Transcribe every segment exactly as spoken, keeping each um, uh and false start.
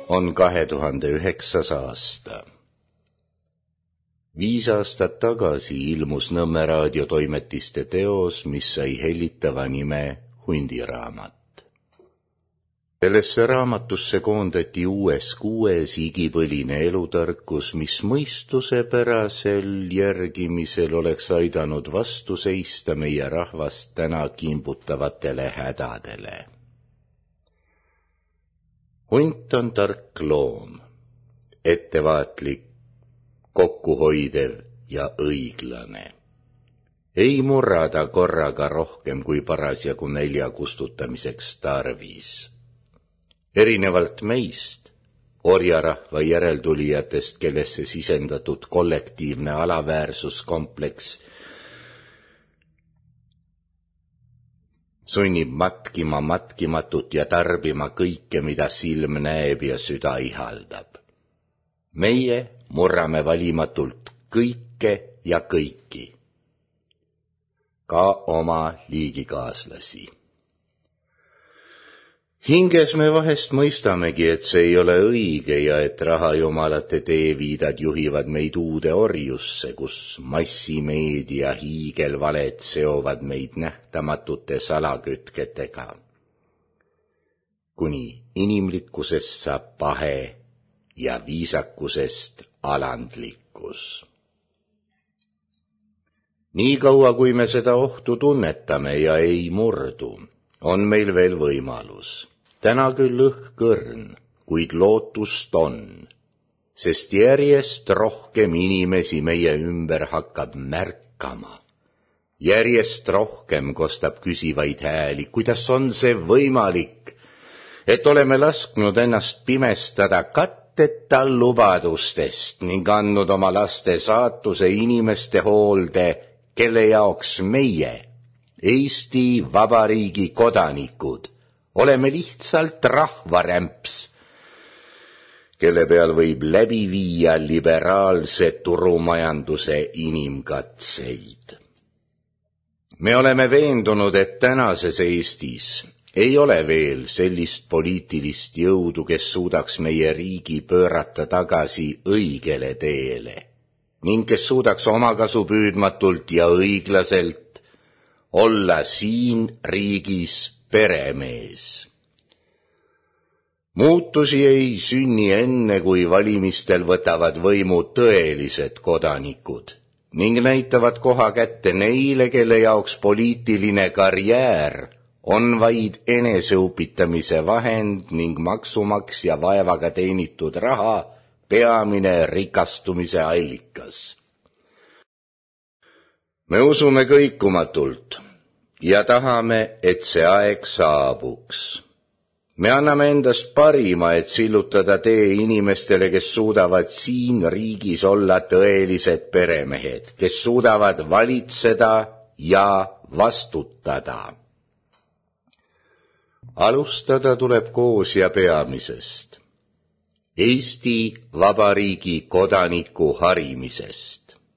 on kahe tuhande üheksas aasta. Viis aastat tagasi ilmus Nõmme raadiotoimetiste teos, mis sai hellitava nime Hundiraamat. Sellesse raamatusse koondati uues kuues igipõline elutarkus, mis mõistuse pärasel järgimisel oleks aidanud vastu seista meie rahvast täna kimbutavatele hädadele. Hunt on tark loom, ettevaatlik, kokkuhoidev ja õiglane. Ei murrada korraga rohkem kui parasjagu nälja kustutamiseks tarvis. Erinevalt meist, orjarahva järeltulijatest, kellesse sisendatud kollektiivne alaväärsuskompleks sunnib matkima matkimatut ja tarbima kõike, mida silm näeb ja süda ihaldab. Meie murrame valimatult kõike ja kõiki, ka oma liigikaaslasi. Hinges me vahest mõistamegi, et see ei ole õige ja et rahajumalate teeviidad juhivad meid uude orjusse, kus massimeedia hiigelvaled seovad meid nähtamatute salakütketega. Kuni inimlikkusest saab pahe ja viisakusest alandlikkus. Nii kaua, kui me seda ohtu tunnetame ja ei murdu, on meil veel võimalus. Täna küll õhkõrn, kuid lootust on, sest järjest rohkem inimesi meie ümber hakkab märkama. Järjest rohkem kostab küsivaid hääli, kuidas on see võimalik, et oleme lasknud ennast pimestada katteta lubadustest ning andnud oma laste saatuse inimeste hoolde, kelle jaoks meie, Eesti Vabariigi kodanikud, oleme lihtsalt rahvarämps, kelle peal võib läbi viia liberaalse turumajanduse inimkatseid. Me oleme veendunud, et tänases Eestis ei ole veel sellist poliitilist jõudu, kes suudaks meie riigi pöörata tagasi õigele teele ning kes suudaks omakasu püüdmatult ja õiglaselt olla siin riigis peremees. Muutusi ei sünni enne, kui valimistel võtavad võimu tõelised kodanikud ning näitavad koha kätte neile, kelle jaoks poliitiline karjäär on vaid eneseupitamise vahend ning maksumaksja vaevaga teenitud raha peamine rikastumise allikas. Me usume kõikumatult ja tahame, et see aeg saabuks. Me anname endast parima, et sillutada tee inimestele, kes suudavad siin riigis olla tõelised peremehed, kes suudavad valitseda ja vastutada. Alustada tuleb koos ja peamisest, Eesti Vabariigi kodaniku harimisest.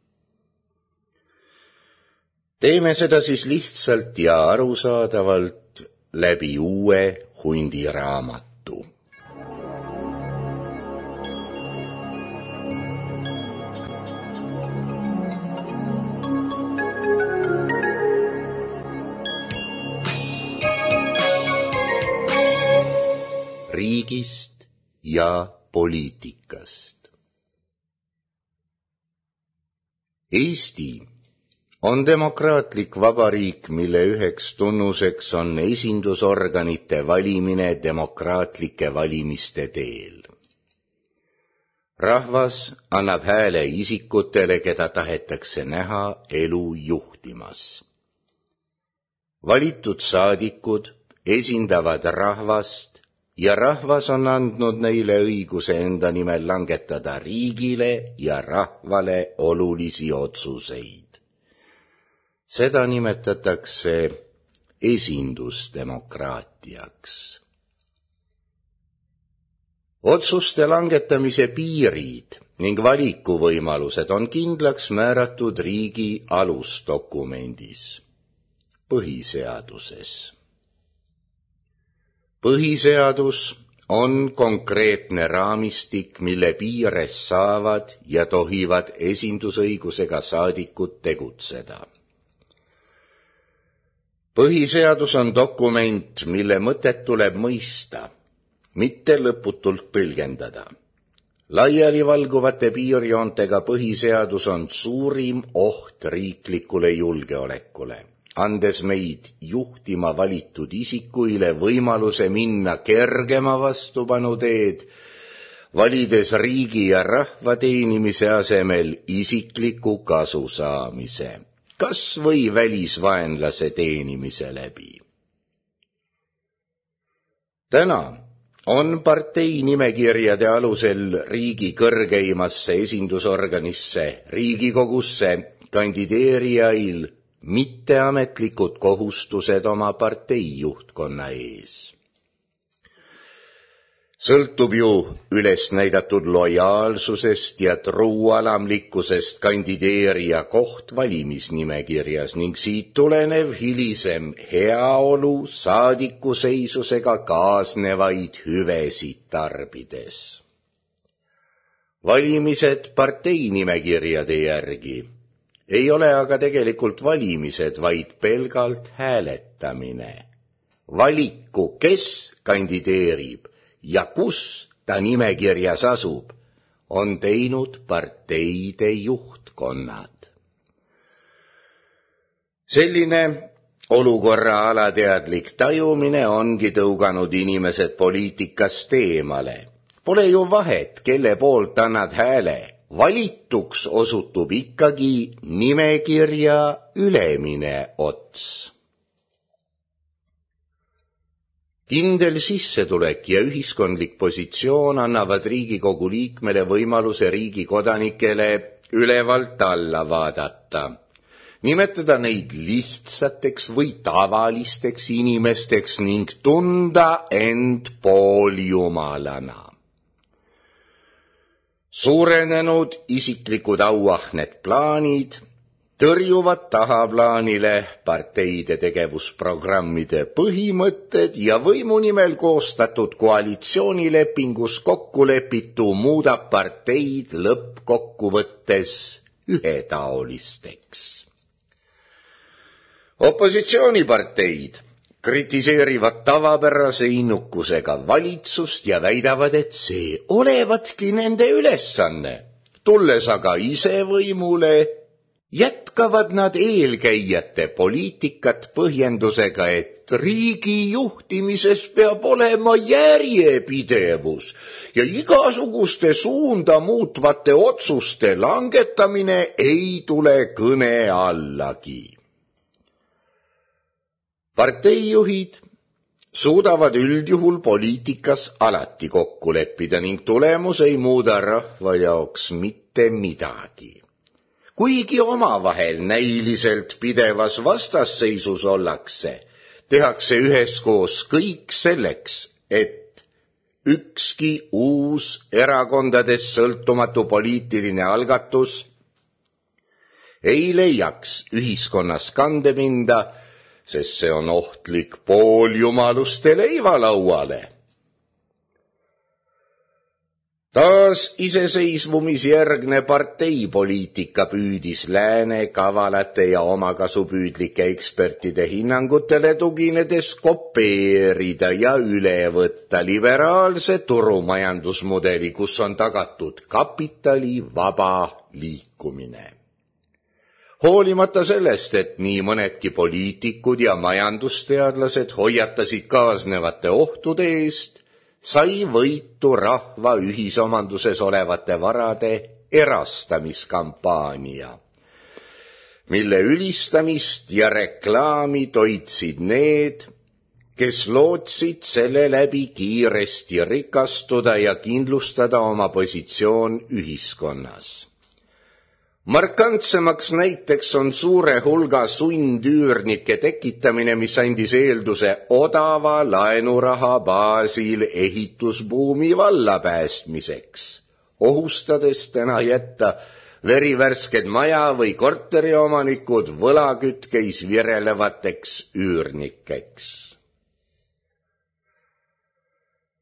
Teeme seda siis lihtsalt ja arusaadavalt läbi uue Hundiraamatu. Riigist ja poliitikast. Eesti on demokraatlik vabariik, mille üheks tunnuseks on esindusorganite valimine demokraatlike valimiste teel. Rahvas annab hääle isikutele, keda tahetakse näha elu juhtimas. Valitud saadikud esindavad rahvast ja rahvas on andnud neile õiguse enda nimel langetada riigile ja rahvale olulisi otsuseid. Seda nimetatakse esindusdemokraatiaks. Otsuste langetamise piirid ning valikuvõimalused on kindlaks määratud riigi alusdokumendis, põhiseaduses. Põhiseadus on konkreetne raamistik, mille piires saavad ja tohivad esindusõigusega saadikud tegutseda. Põhiseadus on dokument, mille mõtet tuleb mõista, mitte lõputult tõlgendada. Laialivalguvate piirjoontega põhiseadus on suurim oht riiklikule julgeolekule, andes meid juhtima valitud isikuile võimaluse minna kergema vastupanu teed, valides riigi ja rahva teenimise asemel isikliku kasu saamise, kas või välisvaenlase teenimise läbi. Täna on partei nimekirjade alusel riigi kõrgeimasse esindusorganisse, Riigikogusse kandideerijail mitteametlikud kohustused oma partei juhtkonna ees. Sõltub ju üles näidatud lojaalsusest ja truualamlikkusest kandideerija koht valimisnimekirjas ning siit tulenev hilisem heaolu saadikuseisusega kaasnevaid hüvesid tarbides. Valimised partei nimekirjade järgi ei ole aga tegelikult valimised, vaid pelgalt hääletamine. Valiku, kes kandideerib ja kus ta nimekirjas asub, on teinud parteide juhtkonnad. Selline olukorra alateadlik tajumine ongi tõuganud inimesed poliitikast eemale. Pole ju vahet, kelle poolt annad hääle. Valituks osutub ikkagi nimekirja ülemine ots. Kindel sissetulek ja ühiskondlik positsioon annavad Riigikogu liikmele võimaluse riigi kodanikele ülevalt alla vaadata, nimetada neid lihtsateks või tavalisteks inimesteks ning tunda end pooljumalana. Suurenenud isiklikud auahned plaanid tõrjuvad tahaplaanile parteide tegevusprogrammide põhimõtted ja võimu nimel koostatud koalitsioonilepingus kokkulepitu muudab parteid lõppkokkuvõttes ühetaolisteks. Opositsiooniparteid kritiseerivad tavapärase innukusega valitsust ja väidavad, et see olevatki nende ülesanne. Tulles aga ise võimule, jätkavad nad eelkäijate poliitikat põhjendusega, et riigi juhtimises peab olema järjepidevus ja igasuguste suunda muutvate otsuste langetamine ei tule kõne allagi. Parteijuhid suudavad üldjuhul poliitikas alati kokku leppida ning tulemus ei muuda rahva jaoks mitte midagi. Kuigi omavahel näiliselt pidevas vastasseisus ollakse, tehakse üheskoos kõik selleks, et ükski uus erakondadest sõltumatu poliitiline algatus ei leiaks ühiskonnas kandepinda, sest see on ohtlik pooljumaluste leivalauale. Taas iseseisvumisjärgne parteipoliitika püüdis lääne kavalate ja omakasupüüdlike ekspertide hinnangutele tuginedes kopeerida ja üle võtta liberaalse turumajandusmudeli, kus on tagatud kapitali vaba liikumine. Hoolimata sellest, et nii mõnedki poliitikud ja majandusteadlased hoiatasid kaasnevate ohtude eest, sai võitu rahva ühisomanduses olevate varade erastamiskampaania, mille ülistamist ja reklaami toitsid need, kes lootsid selle läbi kiiresti rikastuda ja kindlustada oma positsioon ühiskonnas. Markantsemaks näiteks on suure hulga sundüürnike tekitamine, mis andis eelduse odava laenuraha baasil ehitusbuumi vallapäästmiseks, ohustades täna jätta verivärsked maja- või korteriomanikud võlakütkeis virelevateks üürnikeks.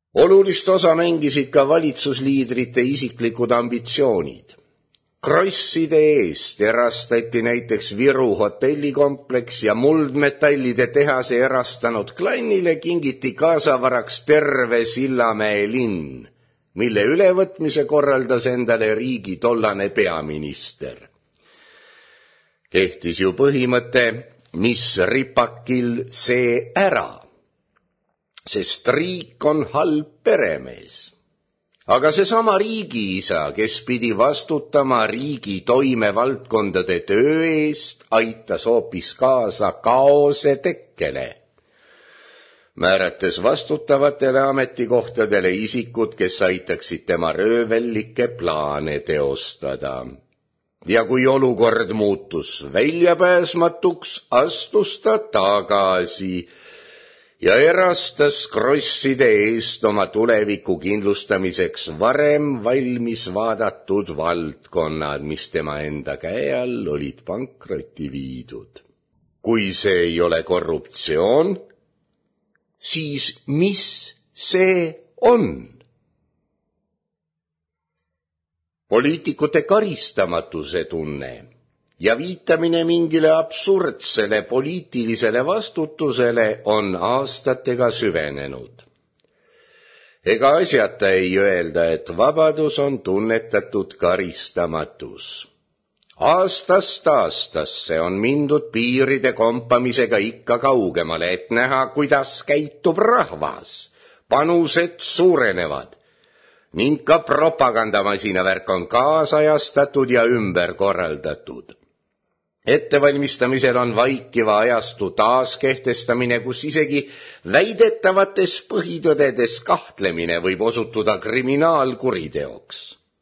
Olulist osa mängisid ka valitsusliidrite isiklikud ambitsioonid. Krosside eest erastati näiteks Viru hotellikompleks ja muldmetallide tehase erastanud klannile kingiti kaasavaraks terve Sillamäe linn, mille ülevõtmise korraldas endale riigi tollane peaminister. Kehtis ju põhimõte, mis ripakil, see ära, sest riik on halb peremees. Aga seesama riigiisa, kes pidi vastutama riigi toimevaldkondade töö eest, aitas hoopis kaasa kaose tekkele, määrates vastutavatele ametikohtadele isikud, kes aitaksid tema röövellikke plaane teostada. Ja kui olukord muutus väljapääsmatuks, astus ta tagasi ja erastas krosside eest oma tuleviku kindlustamiseks varem valmis vaadatud valdkonnad, mis tema enda käe all olid pankrotti viidud. Kui see ei ole korruptsioon, siis mis see on? Poliitikute karistamatuse tunne ja viitamine mingile absurdsele poliitilisele vastutusele on aastatega süvenenud. Ega asjata ei öelda, et vabadus on tunnetatud karistamatus. Aastast aastasse on mindud piiride kompamisega ikka kaugemale, et näha, kuidas käitub rahvas. Panused suurenevad ning ka propagandamasina värk on kaasajastatud ja ümber korraldatud. Ettevalmistamisel on vaikiva ajastu taaskehtestamine, kus isegi väidetavates põhitõdedes kahtlemine võib osutuda kriminaalkuriteoks.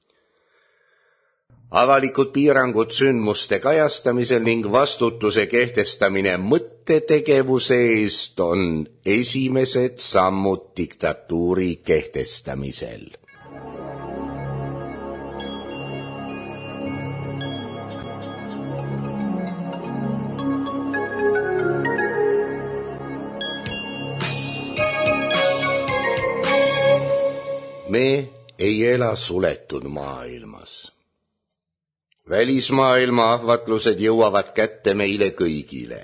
Avalikud piirangud sündmuste kajastamisel ning vastutuse kehtestamine mõttetegevuse eest on esimesed sammud diktatuuri kehtestamisel. Me ei ela suletud maailmas. Välismaailma ahvatlused jõuavad kätte meile kõigile.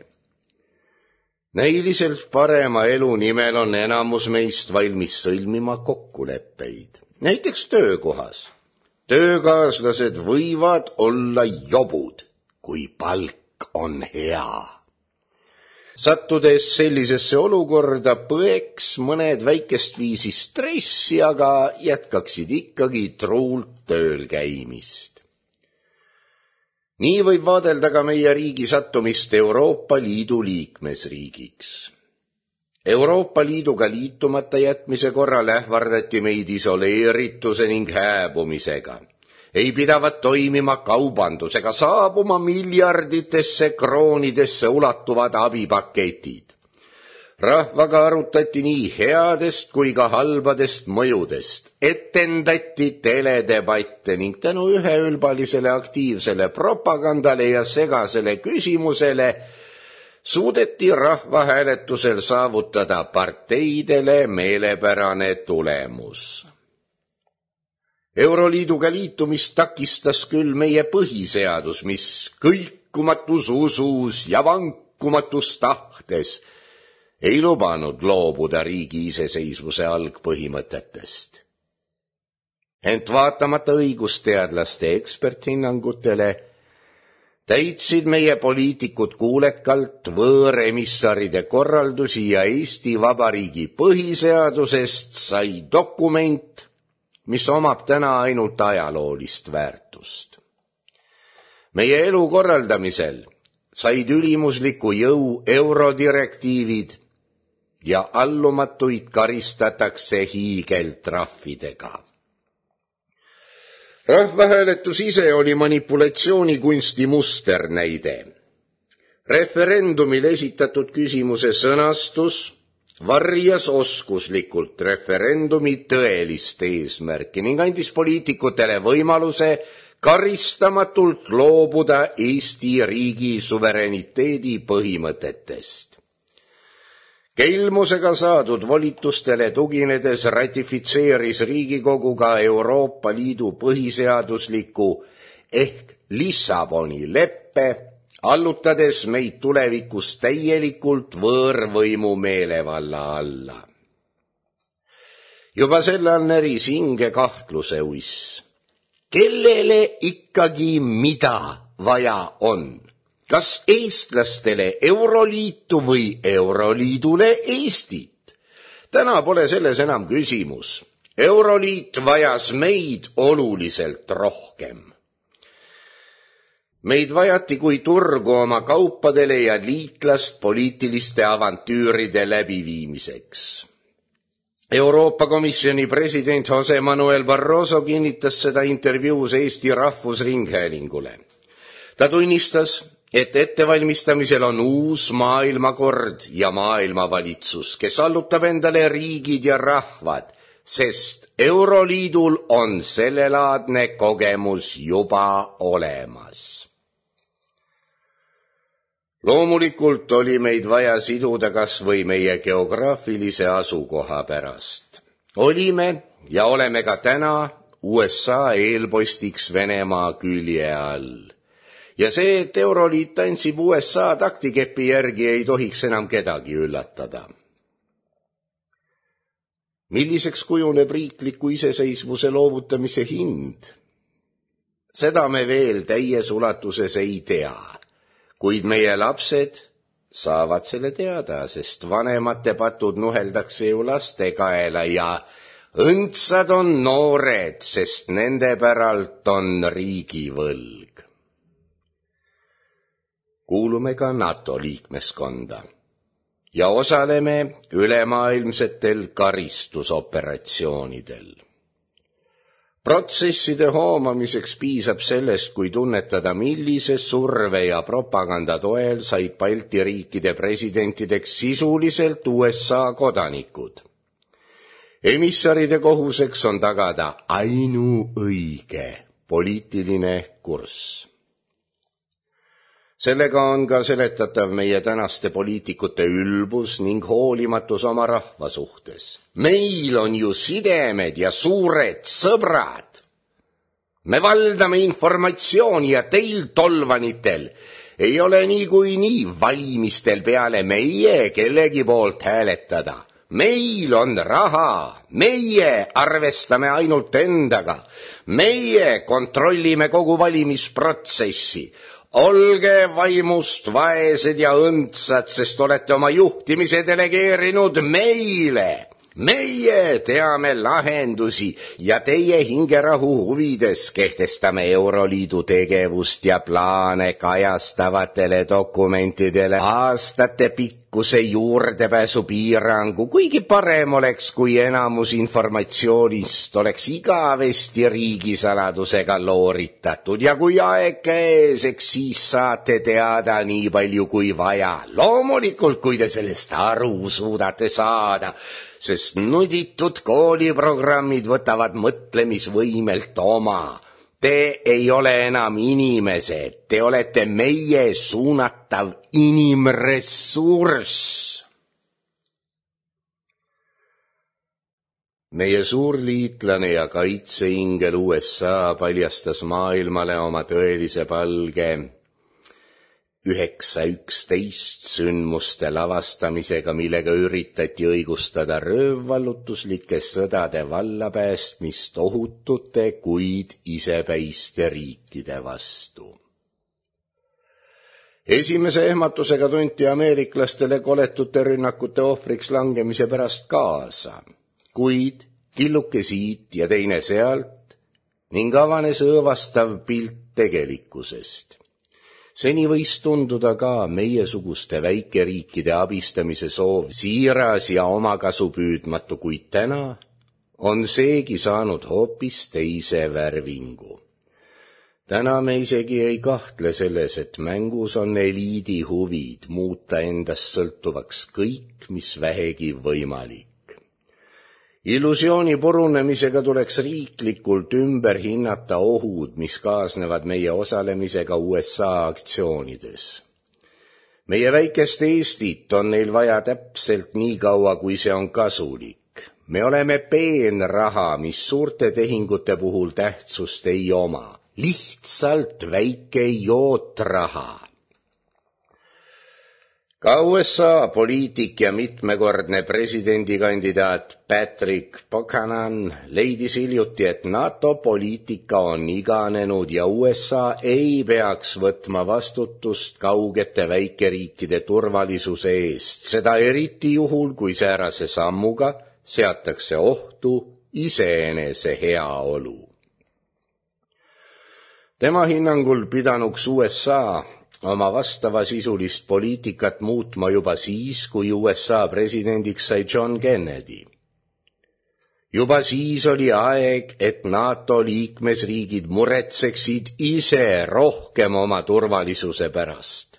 Näiliselt parema elu nimel on enamus meist valmis sõlmima kokkuleppeid. Näiteks töökohas. Töökaaslased võivad olla jobud, kui palk on hea. Sattudes sellisesse olukorda põeks mõned väikest viisi stressi, aga jätkaksid ikkagi truult tööl käimist. Nii võib vaadelda ka meie riigi sattumist Euroopa Liidu liikmesriigiks. Euroopa Liiduga liitumata jätmise korral ähvardati meid isoleerituse ning hääbumisega. Ei pidavat toimima kaubandus ega saabuma miljarditesse kroonidesse ulatuvad abipaketid. Rahvaga arutati nii headest kui ka halbadest mõjudest, etendati teledebatte ning tänu üheülbalisele aktiivsele propagandale ja segasele küsimusele suudeti rahvahääletusel saavutada parteidele meelepärane tulemus. Euroliiduga liitumist takistas küll meie põhiseadus, mis kõikumatus usus ja vankumatus tahtes ei lubanud loobuda riigi iseseisvuse algpõhimõtetest. Ent vaatamata õigusteadlaste eksperthinnangutele täitsid meie poliitikud kuulekalt võõremissaride korraldusi ja Eesti Vabariigi põhiseadusest sai dokument, mis omab täna ainult ajaloolist väärtust. Meie elu korraldamisel said ülimusliku jõu eurodirektiivid ja allumatuid karistatakse hiigeltrahvidega. Rahvahääletus ise oli manipulatsioonikunsti musternäide. Referendumil esitatud küsimuse sõnastus varjas oskuslikult referendumi tõelist eesmärki ning andis poliitikutele võimaluse karistamatult loobuda Eesti riigi suvereniteedi põhimõtetest. Kelmusega saadud volitustele tuginedes ratifitseeris Riigikogu ka Euroopa Liidu põhiseadusliku ehk Lissaboni leppe, allutades meid tulevikus täielikult võõrvõimu meelevalla alla. Juba selle all näris hinge kahtluse uiss. Kellele ikkagi mida vaja on? Kas eestlastele Euroliitu või Euroliidule Eestit? Täna pole selles enam küsimus. Euroliit vajas meid oluliselt rohkem. Meid vajati kui turgu oma kaupadele ja liitlast poliitiliste avantüüride läbiviimiseks. Euroopa Komisjoni president Jose Manuel Barroso kinnitas seda intervjuus Eesti Rahvusringhäälingule. Ta tunnistas, et ettevalmistamisel on uus maailmakord ja maailmavalitsus, kes allutab endale riigid ja rahvad, sest Euroliidul on sellelaadne kogemus juba olemas. Loomulikult oli meid vaja siduda kas või meie geograafilise asukoha pärast. Olime ja oleme ka täna U S A eelpostiks Venemaa külje all. Ja see, et Euroliit tantsib U S A taktikepi järgi, ei tohiks enam kedagi üllatada. Milliseks kujuneb riikliku iseseisvuse loovutamise hind? Seda me veel täies ulatuses ei tea. Kuid meie lapsed saavad selle teada, sest vanemate patud nuheldakse ju laste kaela ja õndsad on noored, sest nende päralt on riigivõlg. Kuulume ka NATO liikmeskonda ja osaleme ülemaailmsetel karistusoperatsioonidel. Protsesside hoomamiseks piisab sellest, kui tunnetada, millise surve ja propaganda toel said Balti riikide presidentideks sisuliselt U S A kodanikud. Emissaride kohuseks on tagada ainuõige poliitiline kurss. Sellega on ka seletatav meie tänaste poliitikute ülbus ning hoolimatus oma rahva suhtes. Meil on ju sidemed ja suured sõbrad. Me valdame informatsiooni ja teil, tolvanitel, ei ole nii kui nii valimistel peale meie kellegi poolt hääletada. Meil on raha, meie arvestame ainult endaga, meie kontrollime kogu valimisprotsessi. Olge vaimust vaesed ja õndsad, sest olete oma juhtimise delegeerinud meile. Meie teame lahendusi ja teie hingerahu huvides kehtestame Euroliidu tegevust ja plaane kajastavatele dokumentidele aastate pikkuse juurdepääsu piirangu, kuigi parem oleks, kui enamus informatsioonist oleks igavesti riigisaladusega looritatud ja kui aeg käes, eks siis saate teada nii palju kui vaja. Loomulikult, kui te sellest aru suudate saada, sest nuditud kooliprogrammid võtavad mõtlemisvõimelt oma. Te ei ole enam inimesed, te olete meie suunatav inimressurss. Meie suurliitlane ja kaitseingel U S A paljastas maailmale oma tõelise palge üheksa üksteist sündmuste lavastamisega, millega üritati õigustada röövvallutuslike sõdade vallapäästmist ohutute, kuid isepäiste riikide vastu. Esimese ehmatusega tunti ameeriklastele koletute rünnakute ohvriks langemise pärast kaasa, kuid killuke siit ja teine sealt ning avanes õõvastav pilt tegelikkusest. Seni võis tunduda ka meiesuguste väikeriikide abistamise soov siiras ja omakasu püüdmatu, kuid täna on seegi saanud hoopis teise värvingu. Täna me isegi ei kahtle selles, et mängus on eliidi huvid muuta endast sõltuvaks kõik, mis vähegi võimalik. Illusiooni purunemisega tuleks riiklikult ümber hinnata ohud, mis kaasnevad meie osalemisega U S A aktsioonides. Meie väikest Eestit on neil vaja täpselt nii kaua, kui see on kasulik. Me oleme peenraha, mis suurte tehingute puhul tähtsust ei oma. Lihtsalt väike jootraha. Ka U S A poliitik ja mitmekordne presidendikandidaat Patrick Buchanan leidis hiljuti, et NATO poliitika on iganenud ja U S A ei peaks võtma vastutust kaugete väikeriikide turvalisuse eest, seda eriti juhul, kui säärase sammuga seatakse ohtu iseenese heaolu. Tema hinnangul pidanuks U S A oma vastavasisulist poliitikat muutma juba siis, kui U S A presidendiks sai John Kennedy. Juba siis oli aeg, et NATO liikmesriigid muretseksid ise rohkem oma turvalisuse pärast.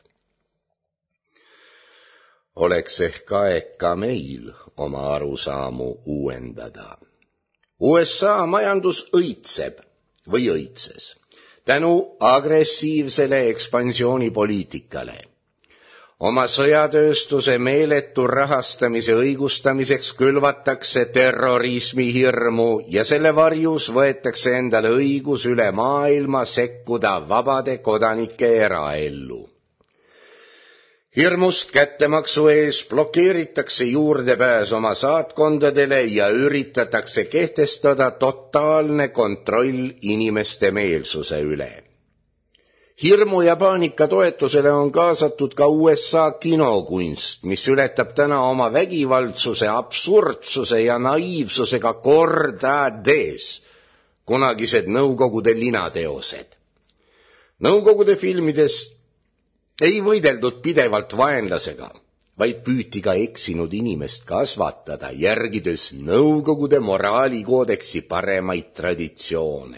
Oleks ehk aeg ka meil oma arusaamu uuendada. U S A majandus õitseb või õitses tänu agressiivsele ekspansioonipoliitikale. Oma sõjatööstuse meeletu rahastamise õigustamiseks külvatakse terrorismi hirmu ja selle varjus võetakse endale õigus üle maailma sekkuda vabade kodanike eraellu. Hirmust kättemaksu ees blokeeritakse juurdepääs oma saatkondadele ja üritatakse kehtestada totaalne kontroll inimeste meelsuse üle. Hirmu ja paanika toetusele on kaasatud ka U S A kinokunst, mis ületab täna oma vägivaldsuse, absurdsuse ja naiivsusega kordades kunagised Nõukogude linateosed. Nõukogude filmides ei võideldud pidevalt vaenlasega, vaid püüti ka eksinud inimest kasvatada, järgides Nõukogude moraalikoodeksi paremaid traditsioone.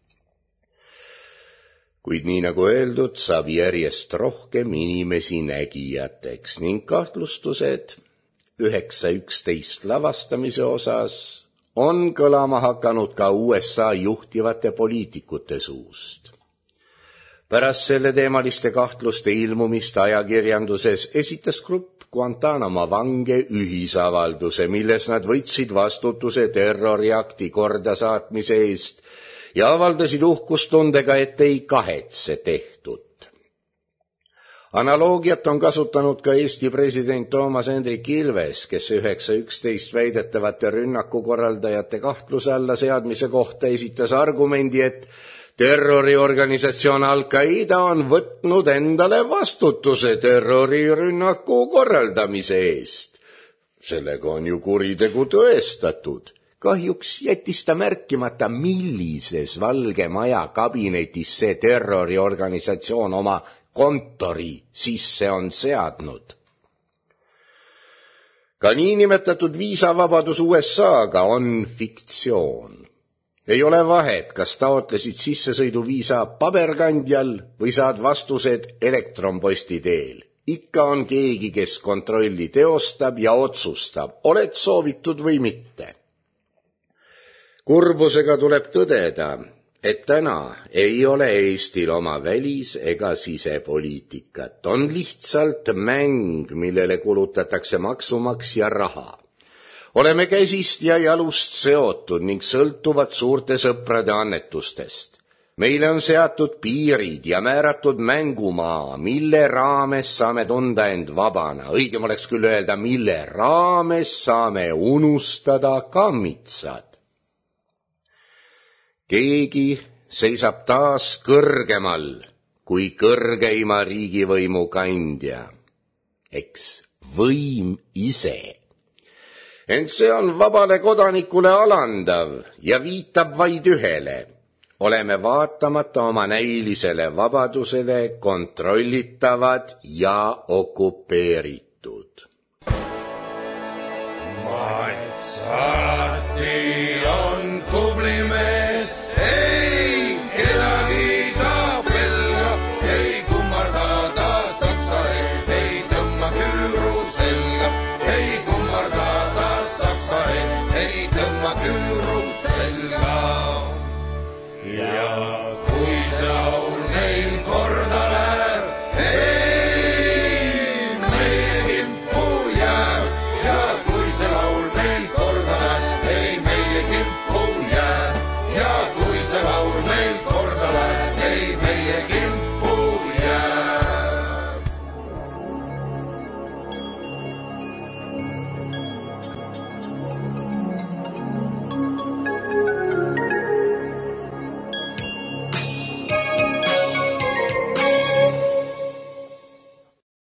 Kuid nii nagu öeldud, saab järjest rohkem inimesi nägijateks ning kahtlustused üheksa üksteist lavastamise osas on kõlama hakanud ka U S A juhtivate poliitikute suust. Pärast selle teemaliste kahtluste ilmumist ajakirjanduses esitas grupp Guantanamo vange ühisavalduse, milles nad võtsid vastutuse terroriakti kordasaatmise eest ja avaldasid uhkustundega, et ei kahetse tehtut. Analoogiat on kasutanud ka Eesti president Toomas Hendrik Ilves, kes üheksa üksteist väidetavate rünnaku korraldajate kahtluse alla seadmise kohta esitas argumendi, et terroriorganisatsioon Al-Qaeda on võtnud endale vastutuse terrorirünnaku korraldamise eest. Sellega on ju kuritegu tõestatud. Kahjuks jättis ta märkimata, millises Valge Maja kabinetis see terroriorganisatsioon oma kontori sisse on seadnud. Ka niinimetatud viisavabadus U S A-ga on fiktsioon. Ei ole vahet, kas taotlesid sissesõiduviisa paberkandjal või saad vastused elektronposti teel. Ikka on keegi, kes kontrolli teostab ja otsustab, oled soovitud või mitte. Kurbusega tuleb tõdeda, et täna ei ole Eestil oma välis- ega sisepoliitikat. On lihtsalt mäng, millele kulutatakse maksumaksja raha. Oleme käsist ja jalust seotud ning sõltuvad suurte sõprade annetustest. Meile on seatud piirid ja määratud mängumaa, mille raames saame tunda end vabana. Õigem oleks küll öelda, mille raames saame unustada kammitsad. Keegi seisab taas kõrgemal kui kõrgeima riigivõimu kandja. Eks võim ise. Ent see on vabale kodanikule alandav ja viitab vaid ühele. Oleme vaatamata oma näilisele vabadusele kontrollitavad ja okupeeritud. Mats alati on tubli mees, ei kedagi ta pelga, ei kummarda ta saksa ees, ei tõmma küüru selga, ei kummarda ta saksa ees, ei tõmma küüru selga. Ja kui see au neil korda läheb, ei meie kind